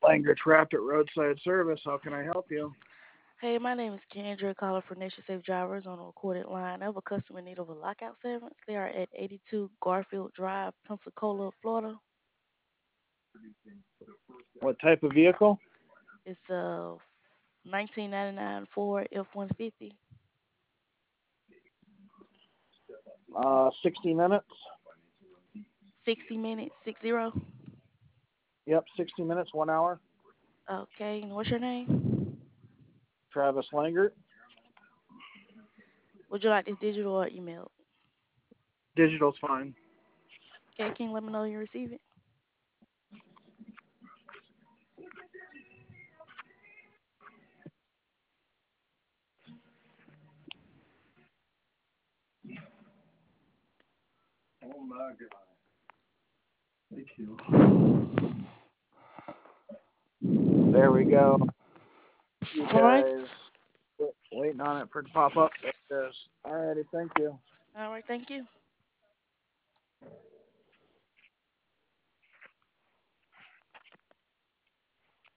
Language Rapid Roadside Service. How can I help you? Hey, my name is Kendra, calling for Nation Safe Drivers on a recorded line. I have a customer in need of a lockout service. They are at 82 Garfield Drive, Pensacola, Florida. What type of vehicle? It's a 1999 Ford F-150. 60 minutes. 60 minutes, 60. Yep, 60 minutes, 1 hour. Okay, and what's your name? Travis Langert. Would you like this digital or email? Digital's fine. Okay, can you let me know you receive it? Oh my God. Thank you. There we go. You All right. guys waiting on it for it to pop up. There it is. Alrighty, thank you. All right, thank you.